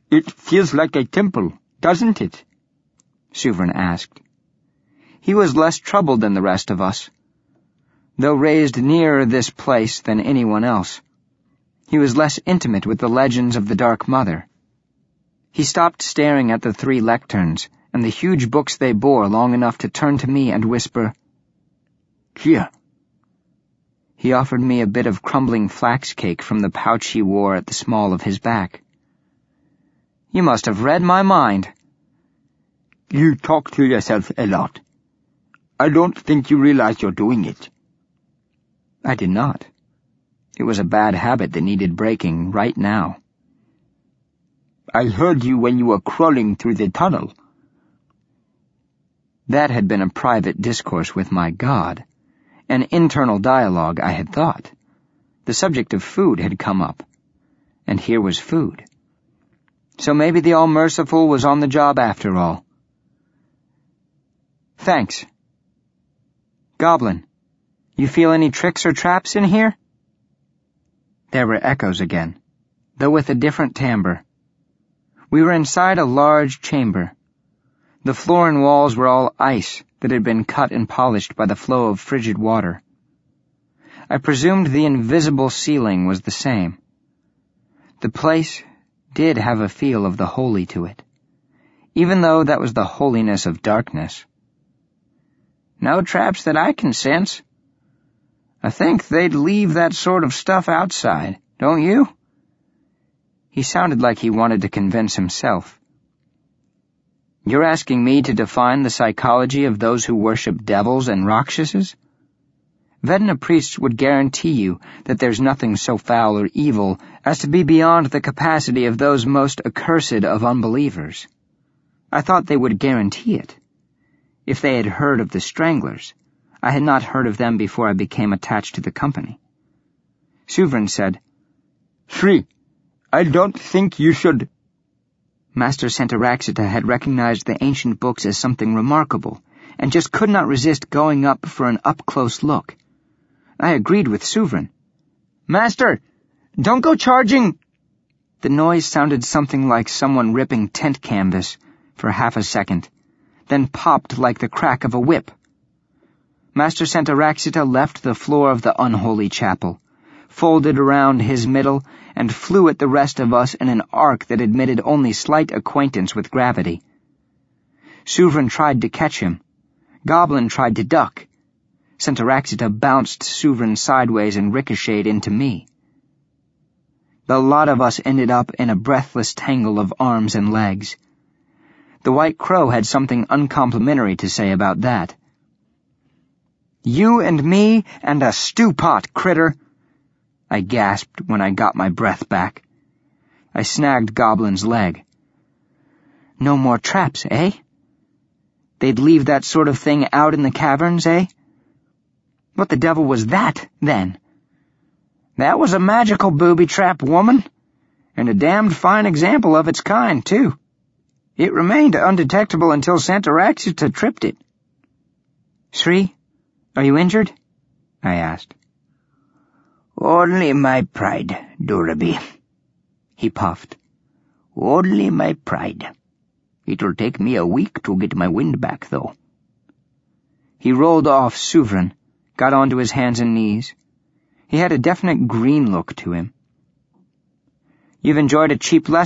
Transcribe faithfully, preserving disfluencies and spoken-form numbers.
It feels like a temple, doesn't it? Suvrin asked. He was less troubled than the rest of us, though raised nearer this place than anyone else. He was less intimate with the legends of the Dark Mother. He stopped staring at the three lecterns and the huge books they bore long enough to turn to me and whisper, "Here." He offered me a bit of crumbling flax cake from the pouch he wore at the small of his back. You must have read my mind. You talk to yourself a lot. I don't think you realize you're doing it. I did not. It was a bad habit that needed breaking right now. I heard you when you were crawling through the tunnel. That had been a private discourse with my God, an internal dialogue, I had thought. The subject of food had come up, and here was food. So maybe the All-Merciful was on the job after all. Thanks. Goblin, you feel any tricks or traps in here? There were echoes again, though with a different timbre. We were inside a large chamber. The floor and walls were all ice that had been cut and polished by the flow of frigid water. I presumed the invisible ceiling was the same. The place did have a feel of the holy to it, even though that was the holiness of darkness. No traps that I can sense. I think they'd leave that sort of stuff outside, don't you? He sounded like he wanted to convince himself. You're asking me to define the psychology of those who worship devils and Rakshasas? Vedana priests would guarantee you that there's nothing so foul or evil as to be beyond the capacity of those most accursed of unbelievers. I thought they would guarantee it. If they had heard of the Stranglers, I had not heard of them before I became attached to the company. Suvrin said, Sri, I don't think you should... Master Santaraksita had recognized the ancient books as something remarkable, and just could not resist going up for an up-close look. I agreed with Suvrin. Master, don't go charging! The noise sounded something like someone ripping tent canvas for half a second, then popped like the crack of a whip. Master Santaraksita left the floor of the unholy chapel, folded around his middle, and flew at the rest of us in an arc that admitted only slight acquaintance with gravity. Suvrin tried to catch him. Goblin tried to duck. Santaraksita bounced Suvrin sideways and ricocheted into me. The lot of us ended up in a breathless tangle of arms and legs. The White Crow had something uncomplimentary to say about that. You and me and a stew-pot, critter! I gasped when I got my breath back. I snagged Goblin's leg. No more traps, eh? They'd leave that sort of thing out in the caverns, eh? What the devil was that, then? That was a magical booby trap, woman, and a damned fine example of its kind, too. It remained undetectable until Santaraksita tripped it. Sri, are you injured? I asked. Only my pride, Durabi, he puffed. Only my pride. It'll take me a week to get my wind back, though. He rolled off Suvrin, got onto his hands and knees. He had a definite green look to him. You've enjoyed a cheap lesson.